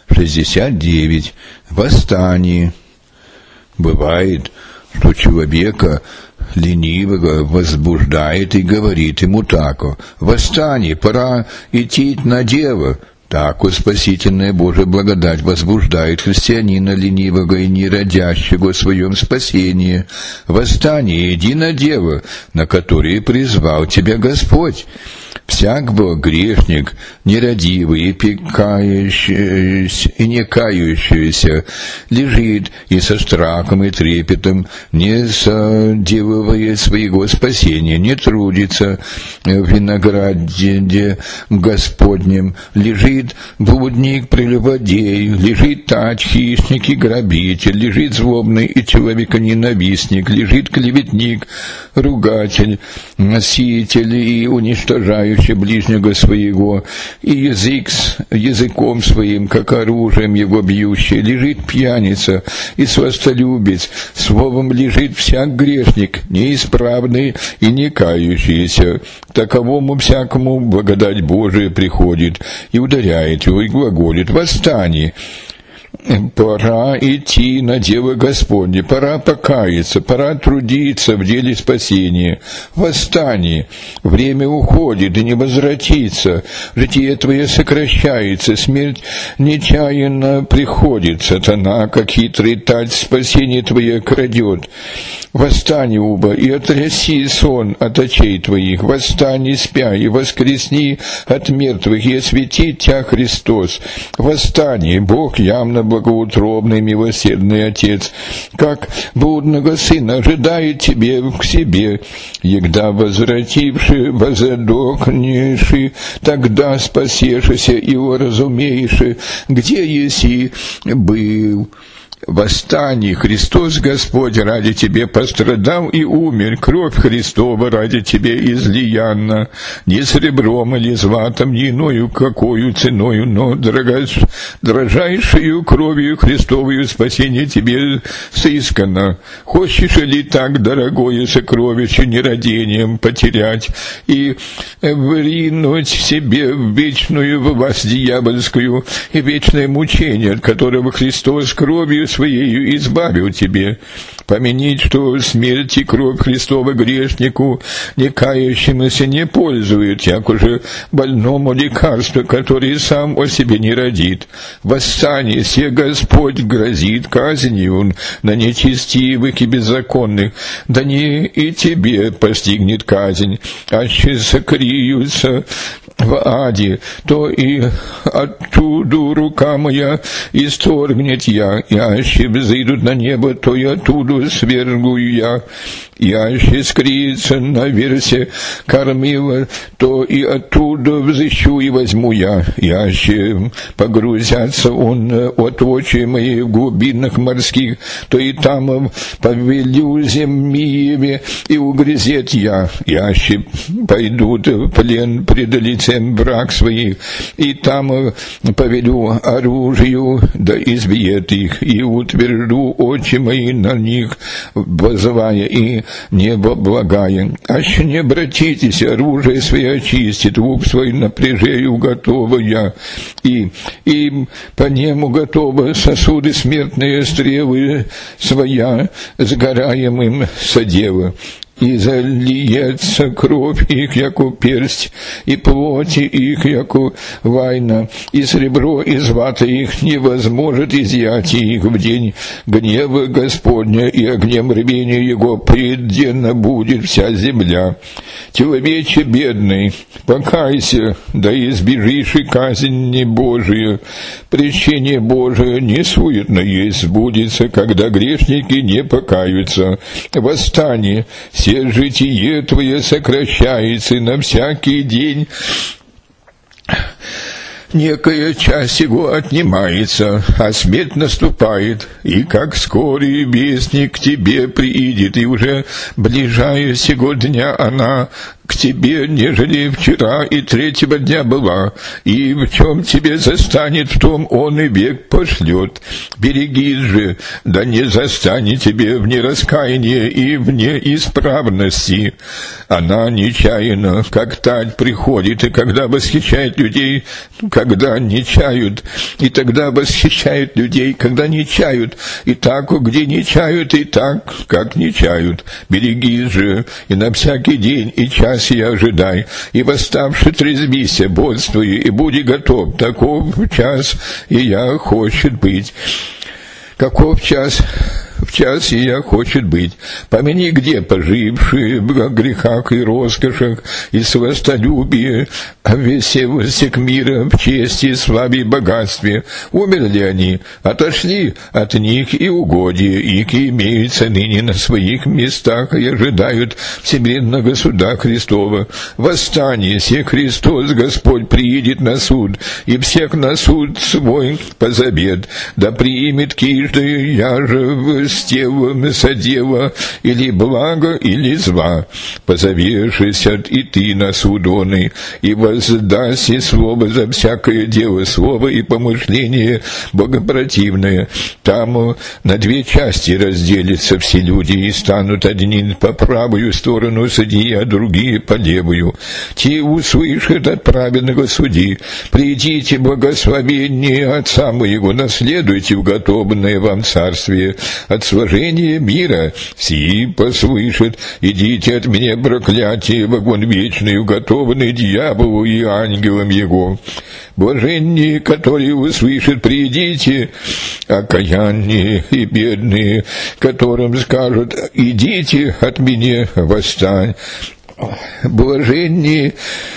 69. Восстание. Бывает, что человека ленивого возбуждает и говорит ему тако: «Восстань, пора идти на дело». Тако спасительная Божия благодать возбуждает христианина ленивого и нерадящего в своем спасении. «Восстань, иди на дело, на которое призвал тебя Господь». Всяк грешник, нерадивый и и не кающийся, лежит и со страхом и трепетом, не соделывая своего спасения, не трудится в винограде Господнем, лежит блудник, прелюбодей, лежит тач, хищник и грабитель, лежит злобный и человеконенавистник, лежит клеветник, ругатель, носитель и уничтожающий ближнего своего, и языком своим, как оружием его бьющий, лежит пьяница и сластолюбец, словом лежит всяк грешник, неисправный и не кающийся. Таковому всякому благодать Божия приходит и ударяет его и глаголит: «Восстань! Пора идти на дело Господне, пора покаяться, пора трудиться в деле спасения. Восстань! Время уходит и не возвратится, житие твое сокращается, смерть нечаянно приходит, сатана, как хитрый тач, спасение твое крадет. Восстань, уба, и отряси сон от очей твоих, восстань и спя, и воскресни от мертвых, и осветит тебя Христос. Восстань, Бог явно благоутробный, милосердный Отец, как блудного сына ожидает тебе к себе, егда возвративши, возодохнеши, тогда спасешься и уразумееши, где еси был». «Восстань, Христос Господь ради тебе пострадал и умер, кровь Христова ради тебе излияна, не серебром или златом, не иною какою ценою, но дрожайшую кровью Христовую спасение тебе сыскано. Хочешь ли так дорогое сокровище нерадением потерять и вринуть себе в вечную власть дьявольскую и вечное мучение, от которого Христос кровью своею избавил тебе? Помянить, что смерть и кровь Христова грешнику, не кающемуся, не пользует, як уже больному лекарство, которое сам о себе не родит. Восстань, се Господь грозит казнью на нечестивых и беззаконных, да не и тебе постигнет казнь, аще сокриются в аде, то и оттуда рука моя исторгнет я, и аще взойдут на небо, то и оттуда свергую я, и аще скриется на версе кормила, то и оттуда взыщу и возьму я, и аще погрузятся он от очи моей в глубинах морских, то и там повелю земле и угрызет я, и аще пойдут в плен пред лицем враг своих, и там повелю оружию, да избьет их, и утвержду очи мои на них, воззывая и небо благая. Аще не обратитесь, оружие свое очистит, лук свой напряжею готова я, и по нему готовы сосуды смертные, стрелы своя сгораемым содела. И зальется кровь их, яку персть, и плоти их, яку война, и серебро и злато их не возможет изъять их в день гнева Господня, и огнем рвения его предденно будет вся земля. Человече бедный, покайся, да избежишь и казни Божию. Прещение Божие не суетно есть, сбудется, когда грешники не покаются. Восстань, все житие твое сокращается на всякий день. Некая часть его отнимается, а смерть наступает, и как скорый вестник к тебе приидет, и уже ближая сего дня она к тебе, нежели вчера и третьего дня была, и в чем тебе застанет, в том он и век пошлет. Берегись же, да не застанет тебе в нераскаянии и в неисправности. Она нечаянно, как тать, приходит, и когда восхищает людей, когда не чают, и тогда восхищает людей, когда не чают, и так, где не чают, и так, как не чают. Берегись же, и на всякий день и час я ожидай, и восставши трезвися, бодствуй, и буди готов, таков час и я хочет быть. Каков час? В час и я хочет быть. Помяни, где пожившие в грехах и роскошах, и сластолюбии, о веселости к мира, в чести, славе и богатстве. Умерли они, отошли от них и угодья, их имеются ныне на своих местах и ожидают всемирного суда Христова. Восстань, если Христос Господь приедет на суд, и всех на суд свой позовет, да приимет кижды, я же стевом содела, или благо, или зла. Позовешься и ты на суд оный, и воздаси слово за всякое дело, слово и помышление богопротивное. Там на две части разделятся все люди, и станут одни по правую сторону судьи, а другие по левую. Те услышат от праведного судьи: придите, благословение Отца моего, наследуйте уготованное вам царствие. От сложения мира сии послышат: идите от меня, проклятие, в огонь вечный, уготованный дьяволу и ангелам его. Блаженные, которые услышат: придите, окаянные и бедные, которым скажут: идите от меня, восстань. Блаженные,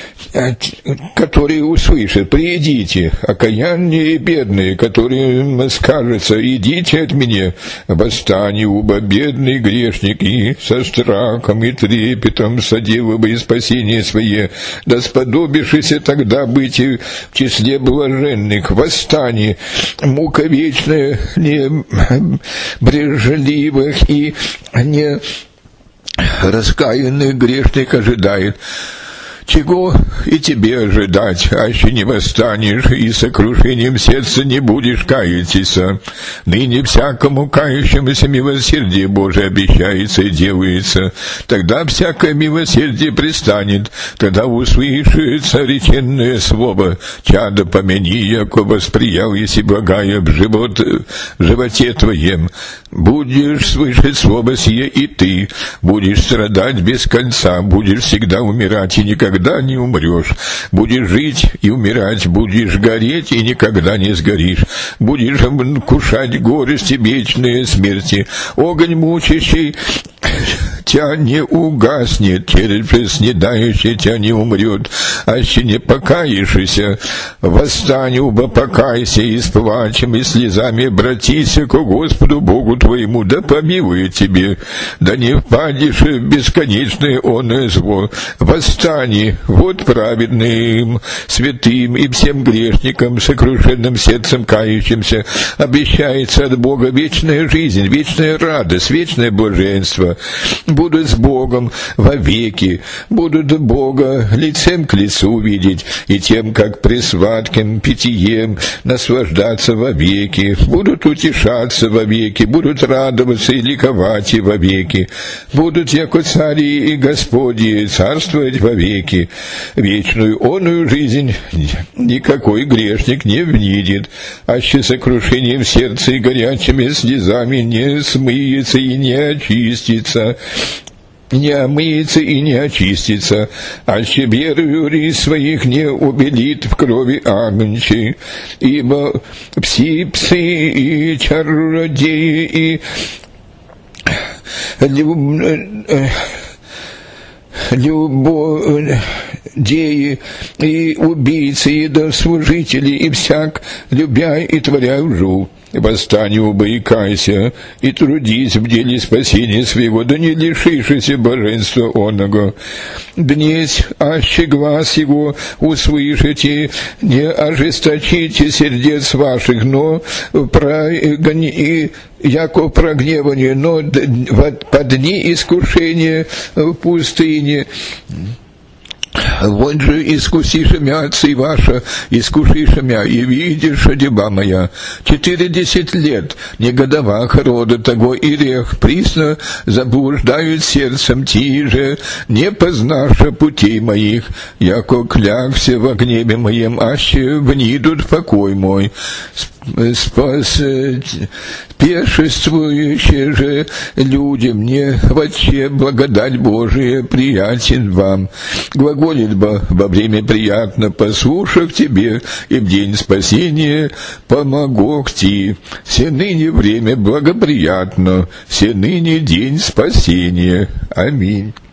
которые услышат: придите, окаянные и бедные, которым скажется: идите от меня, восстань, уба бедный грешник, и со страхом и трепетом соделывай спасение свое, да сподобишься тогда быть в числе блаженных. Восстань, мука вечная, не брежливых и не раскаянных грешных ожидает. Чего и тебе ожидать, аще не восстанешь, и сокрушением сердца не будешь каяться. Ныне всякому кающемуся милосердие Божие обещается и делается. Тогда всякое милосердие престанет, тогда услышится реченное слово: чадо, помяни, яко восприял, если благая в животе твоем. Будешь слышать слово сие и ты, будешь страдать без конца, будешь всегда умирать и никогда не умрешь, будешь жить и умирать, будешь гореть и никогда не сгоришь, будешь кушать горести вечные смерти. Огонь мучащий тебя не угаснет, терпи снедающий тебя не умрет, аще не покаешься. Восстань, уба покайся, и с плачем и слезами обратися к Господу Богу твоему, да помилует тебе, да не впадешь в бесконечное оное зло. Восстань, вот праведным, святым и всем грешникам, сокрушенным сердцем кающимся, обещается от Бога вечная жизнь, вечная радость, вечное блаженство. Будут с Богом вовеки, будут Бога лицем к лицу видеть, и тем, как при сладким питьем, наслаждаться вовеки, будут утешаться вовеки, будут радоваться и ликовать и вовеки, будут, яко цари и Господи, царствовать вовеки. Вечную оную жизнь никакой грешник не внидит, аще сокрушением сердца и горячими слезами не смыется и не очистится, не омыется и не очистится, аще верою рис своих не убелит в крови агнчей, ибо псы и чародеи и любодеи и убийцы, и дослужители, и всяк, любя и творя лжу. Восстань, уба, и кайся, и трудись в деле спасения своего, да не лишишься блаженства оного. Днесь, аще глаз его услышите, не ожесточите сердец ваших, но яко прогневание, но по дни искушения в пустыне Вот же искусиша мя отцы ваша, искушиша мя, и видишь, деба моя, 40 лет негодовах рода того и рех присно заблуждают сердцем тиже, не познаша путей моих, яко клякся в гневе моем, аще внидут покой мой. Пешествующие же люди, мне вообще благодать Божия приятен вам. Глаголит бы во время приятно, послушав тебе, и в день спасения помогу ти. Все ныне время благоприятно, все ныне день спасения. Аминь.